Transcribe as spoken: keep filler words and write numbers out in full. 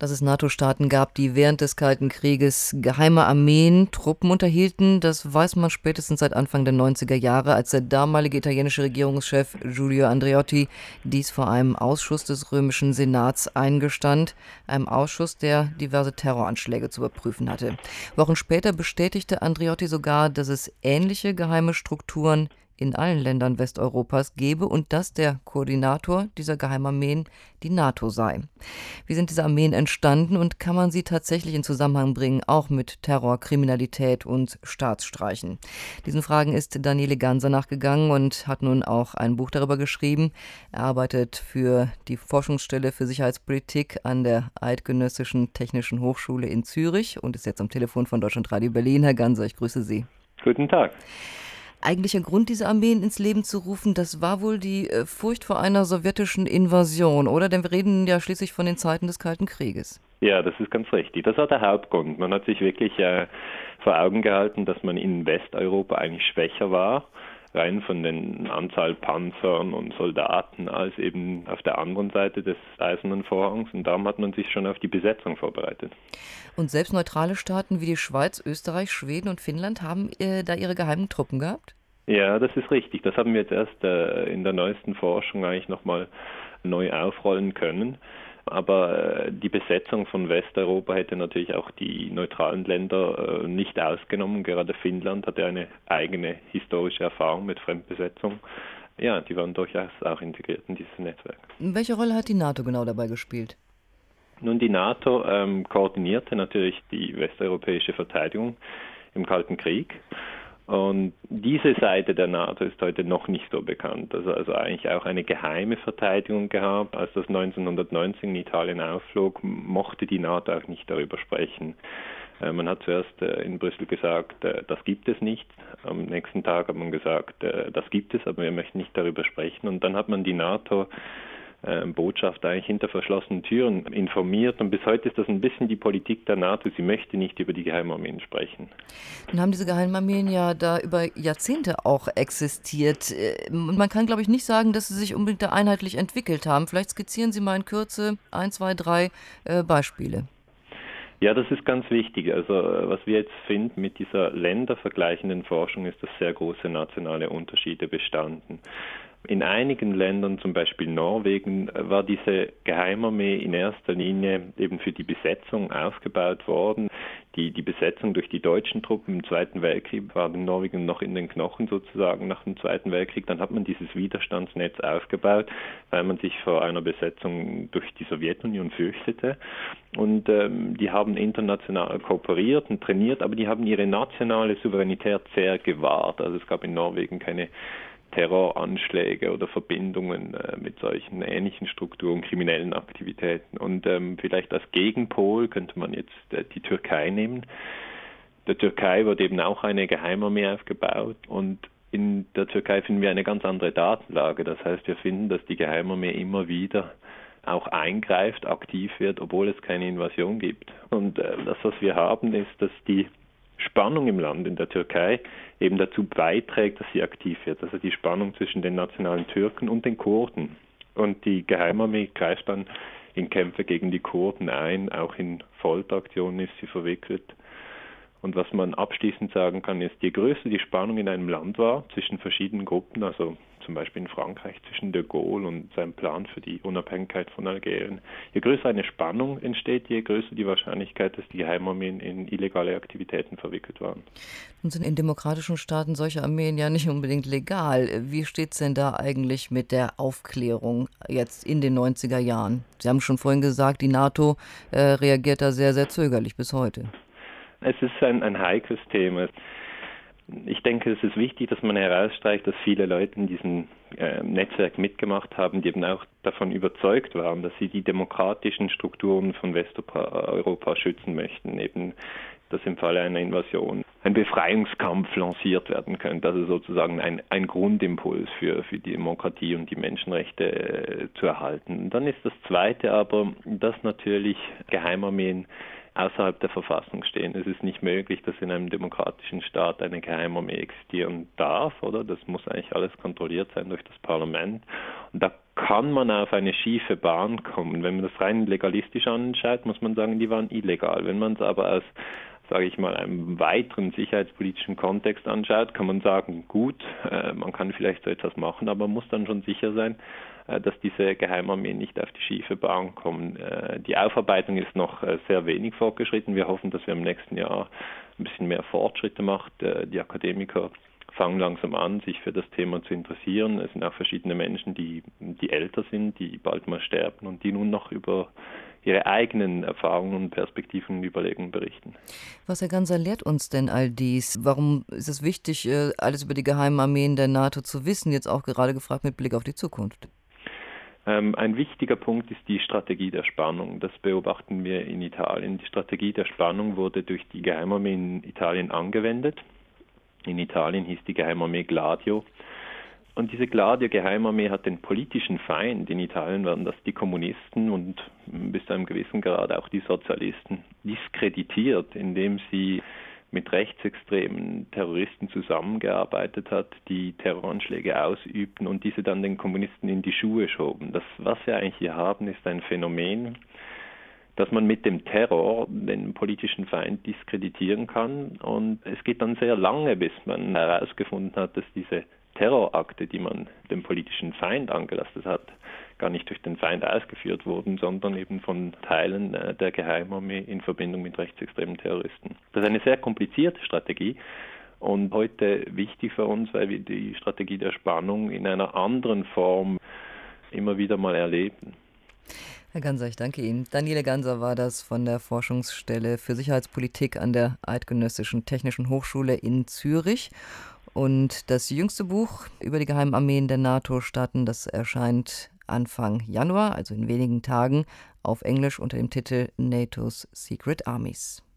dass es NATO-Staaten gab, die während des Kalten Krieges geheime Armeen, Truppen unterhielten. Das weiß man spätestens seit Anfang der neunziger Jahre, als der damalige italienische Regierungschef Giulio Andreotti dies vor einem Ausschuss des römischen Senats eingestand. Einem Ausschuss, der diverse Terroranschläge zu überprüfen hatte. Wochen später bestätigte Andreotti sogar, dass es ähnliche geheime Strukturen in allen Ländern Westeuropas gebe und dass der Koordinator dieser Geheimarmeen die NATO sei. Wie sind diese Armeen entstanden und kann man sie tatsächlich in Zusammenhang bringen, auch mit Terror, Kriminalität und Staatsstreichen? Diesen Fragen ist Daniele Ganser nachgegangen und hat nun auch ein Buch darüber geschrieben. Er arbeitet für die Forschungsstelle für Sicherheitspolitik an der Eidgenössischen Technischen Hochschule in Zürich und ist jetzt am Telefon von Deutschlandradio Berlin. Herr Ganser, ich grüße Sie. Guten Tag. Eigentlicher Grund, diese Armeen ins Leben zu rufen, das war wohl die äh, Furcht vor einer sowjetischen Invasion, oder? Denn wir reden ja schließlich von den Zeiten des Kalten Krieges. Ja, das ist ganz richtig. Das war der Hauptgrund. Man hat sich wirklich äh, vor Augen gehalten, dass man in Westeuropa eigentlich schwächer war, rein von den Anzahl Panzern und Soldaten, als eben auf der anderen Seite des Eisernen Vorhangs. Und darum hat man sich schon auf die Besetzung vorbereitet. Und selbst neutrale Staaten wie die Schweiz, Österreich, Schweden und Finnland haben äh, da ihre geheimen Truppen gehabt? Ja, das ist richtig. Das haben wir jetzt erst äh, in der neuesten Forschung eigentlich nochmal neu aufrollen können. Aber äh, die Besetzung von Westeuropa hätte natürlich auch die neutralen Länder äh, nicht ausgenommen. Gerade Finnland hatte eine eigene historische Erfahrung mit Fremdbesetzung. Ja, die waren durchaus auch integriert in dieses Netzwerk. Welche Rolle hat die NATO genau dabei gespielt? Nun, die NATO ähm, koordinierte natürlich die westeuropäische Verteidigung im Kalten Krieg. Und diese Seite der NATO ist heute noch nicht so bekannt. Also, also eigentlich auch eine geheime Verteidigung gehabt. Als das neunzehnhundertneunzig in Italien aufflog, mochte die NATO auch nicht darüber sprechen. Äh, man hat zuerst äh, in Brüssel gesagt, äh, das gibt es nicht. Am nächsten Tag hat man gesagt, äh, das gibt es, aber wir möchten nicht darüber sprechen. Und dann hat man die NATO Botschaft eigentlich hinter verschlossenen Türen informiert und bis heute ist das ein bisschen die Politik der NATO. Sie möchte nicht über die Geheimarmeen sprechen. Dann haben diese Geheimarmeen ja da über Jahrzehnte auch existiert. Man kann, glaube ich, nicht sagen, dass sie sich unbedingt da einheitlich entwickelt haben. Vielleicht skizzieren Sie mal in Kürze ein, zwei, drei äh, Beispiele. Ja, das ist ganz wichtig. Also was wir jetzt finden mit dieser ländervergleichenden Forschung ist, dass sehr große nationale Unterschiede bestanden. In einigen Ländern, zum Beispiel Norwegen, war diese Geheimarmee in erster Linie eben für die Besetzung aufgebaut worden. Die, die Besetzung durch die deutschen Truppen im Zweiten Weltkrieg war in Norwegen noch in den Knochen sozusagen nach dem Zweiten Weltkrieg. Dann hat man dieses Widerstandsnetz aufgebaut, weil man sich vor einer Besetzung durch die Sowjetunion fürchtete. Und ähm, die haben international kooperiert und trainiert, aber die haben ihre nationale Souveränität sehr gewahrt. Also es gab in Norwegen keine Terroranschläge oder Verbindungen äh, mit solchen ähnlichen Strukturen, kriminellen Aktivitäten. Und ähm, vielleicht als Gegenpol könnte man jetzt äh, die Türkei nehmen. Der Türkei wird eben auch eine Geheimarmee aufgebaut und in der Türkei finden wir eine ganz andere Datenlage. Das heißt, wir finden, dass die Geheimarmee immer wieder auch eingreift, aktiv wird, obwohl es keine Invasion gibt. Und äh, das, was wir haben, ist, dass die Spannung im Land, in der Türkei, eben dazu beiträgt, dass sie aktiv wird. Also die Spannung zwischen den nationalen Türken und den Kurden. Und die Geheimarmee greift dann in Kämpfe gegen die Kurden ein, auch in Folteraktionen ist sie verwickelt. Und was man abschließend sagen kann, ist, je größer die Spannung in einem Land war, zwischen verschiedenen Gruppen, also zum Beispiel in Frankreich zwischen de Gaulle und seinem Plan für die Unabhängigkeit von Algerien, je größer eine Spannung entsteht, je größer die Wahrscheinlichkeit, dass die Geheimarmeen in illegale Aktivitäten verwickelt waren. Nun sind in demokratischen Staaten solche Armeen ja nicht unbedingt legal. Wie steht es denn da eigentlich mit der Aufklärung jetzt in den neunziger Jahren? Sie haben schon vorhin gesagt, die NATO äh, reagiert da sehr, sehr zögerlich bis heute. Es ist ein, ein heikles Thema. Ich denke, es ist wichtig, dass man herausstreicht, dass viele Leute in diesem äh, Netzwerk mitgemacht haben, die eben auch davon überzeugt waren, dass sie die demokratischen Strukturen von Westeuropa schützen möchten, eben dass im Falle einer Invasion ein Befreiungskampf lanciert werden könnte, also sozusagen ein, ein Grundimpuls für, für die Demokratie und die Menschenrechte äh, zu erhalten. Und dann ist das Zweite aber, dass natürlich Geheimarmeen außerhalb der Verfassung stehen. Es ist nicht möglich, dass in einem demokratischen Staat eine Geheimarmee existieren darf, oder? Das muss eigentlich alles kontrolliert sein durch das Parlament. Und da kann man auf eine schiefe Bahn kommen. Wenn man das rein legalistisch anschaut, muss man sagen, die waren illegal. Wenn man es aber aus, sage ich mal, einem weiteren sicherheitspolitischen Kontext anschaut, kann man sagen, gut, äh, man kann vielleicht so etwas machen, aber man muss dann schon sicher sein, äh, dass diese Geheimarmeen nicht auf die schiefe Bahn kommen. Äh, die Aufarbeitung ist noch äh, sehr wenig fortgeschritten. Wir hoffen, dass wir im nächsten Jahr ein bisschen mehr Fortschritte macht. Äh, die Akademiker fangen langsam an, sich für das Thema zu interessieren. Es sind auch verschiedene Menschen, die, die älter sind, die bald mal sterben und die nun noch über ihre eigenen Erfahrungen und Perspektiven und Überlegungen berichten. Was, Herr Ganser, lehrt uns denn all dies? Warum ist es wichtig, alles über die Geheimarmeen der NATO zu wissen, jetzt auch gerade gefragt mit Blick auf die Zukunft? Ähm, ein wichtiger Punkt ist die Strategie der Spannung. Das beobachten wir in Italien. Die Strategie der Spannung wurde durch die Geheimarmee in Italien angewendet. In Italien hieß die Geheimarmee Gladio. Und diese Gladio-Geheimarmee hat den politischen Feind, in Italien waren das die Kommunisten und bis zu einem gewissen Grad auch die Sozialisten, diskreditiert, indem sie mit rechtsextremen Terroristen zusammengearbeitet hat, die Terroranschläge ausübten und diese dann den Kommunisten in die Schuhe schoben. Das, was wir eigentlich hier haben, ist ein Phänomen, dass man mit dem Terror den politischen Feind diskreditieren kann. Und es geht dann sehr lange, bis man herausgefunden hat, dass diese Terrorakte, die man dem politischen Feind angelastet hat, gar nicht durch den Feind ausgeführt wurden, sondern eben von Teilen der Geheimarmee in Verbindung mit rechtsextremen Terroristen. Das ist eine sehr komplizierte Strategie und heute wichtig für uns, weil wir die Strategie der Spannung in einer anderen Form immer wieder mal erleben. Herr Ganser, ich danke Ihnen. Daniele Ganser war das von der Forschungsstelle für Sicherheitspolitik an der Eidgenössischen Technischen Hochschule in Zürich. Und das jüngste Buch über die Geheimarmeen der NATO-Staaten, das erscheint Anfang Januar, also in wenigen Tagen, auf Englisch unter dem Titel NATO's Secret Armies.